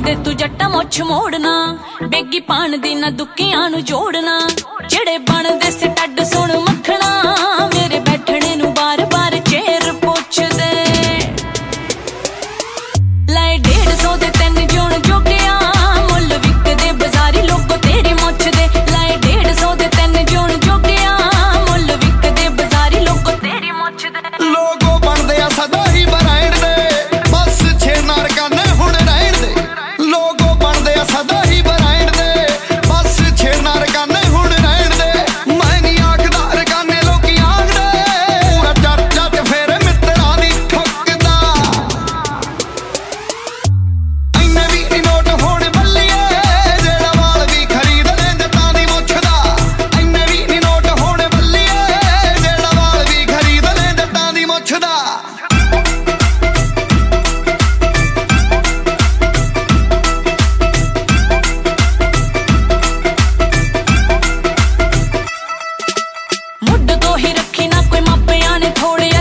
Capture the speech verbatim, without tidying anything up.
ਦੇ ਤੂੰ ਜੱਟਾ ਮੁੱਛ ਮੋੜਨਾ, ਬੇਗੀ ਪਾਣ ਦੀ ਨਾ ਦੁੱਕੀਆਂ ਨੂੰ ਜੋੜਨਾ। ਜਿਹੜੇ ਬਣਦੇ ਸੀ ਟੱਡ ਸੁਣ ਮੱਖਣਾ, ਮੇਰੇ ਬੈਠਣੇ ਨੂੰ ਬਾਰ ਬਾਰ ਚੇਰ ਪੁੱਛਦੇ। ਲੈ ਡੇਢ ਸੌ ਦੇ ਤਿੰਨ ਜੋਣ ਜੋਗਿਆ, ਮੁੱਲ ਵਿਕਦੇ ਬਾਜ਼ਾਰੀ ਲੋਕੋ ਤੇਰੀ ਮੁੱਛ ਦੇ। ਲੈ ਡੇਢ ਸੌ ਦੇ ਤਿੰਨ ਜੋਣ ਜੋਗਿਆ, ਮੁੱਲ ਵਿਕਦੇ ਬਾਜ਼ਾਰੀ ਲੋਕੋ ਤੇਰੀ ਮੁੱਛ ਦੇ। ਲੋਗੋ ਬਣਦੇ ਆ ਸਦਾ ਹੀ ਬਰਾਈਡ ਦੇ, ਬਸ ਛੇ ਨਾਰਕਾਂ ਨੇ ਹੁਣ ਰਹਿਣ ਦੇ। ਲੋਗੋ ਬਣਦੇ ਆ ਸਦਾ ਹੀ ਬਰਾਈਡ ਦੇ, ਬਸ ਛੇ ਨਾਰਕਾਂ ਨੇ ਹੁਣ ਰਹਿਣ ਦੇ। ਮੈਂ ਨਹੀਂ ਆਖਦਾ ਰਕਾਨੇ ਲੋਕੀ ਆਖਦੇ, ਪੂਰਾ ਚਰਚਾ ਚ ਫੇਰ ਮਿੱਤਰਾਂ ਦੀ ਠੁੱਕਦਾ। ਇੰਨੇ ਵੀ ਨੀ ਨੋਟ ਹੋਣ ਬੱਲੀਏ, ਜਿਹੜਾ ਵਾਲ ਵੀ ਖਰੀਦ ਲੈ ਜੱਟਾਂ ਦੀ ਮੁੱਛ ਦਾ। ਇੰਨੇ ਵੀ ਨੀ ਨੋਟ ਹੋਣ ਬੱਲੀਏ, ਜਿਹੜਾ ਵਾਲ ਵੀ ਖਰੀਦ ਲੈ ਜੱਟਾਂ ਦੀ ਮੁੱਛ ਦਾ। ਮੁੱਢ ਤੋਂ ਹੀ ਰੱਖੀ ਨਾ ਕੋਈ ਮਾਪਿਆਂ ਨੇ ਥੋੜਿਆ,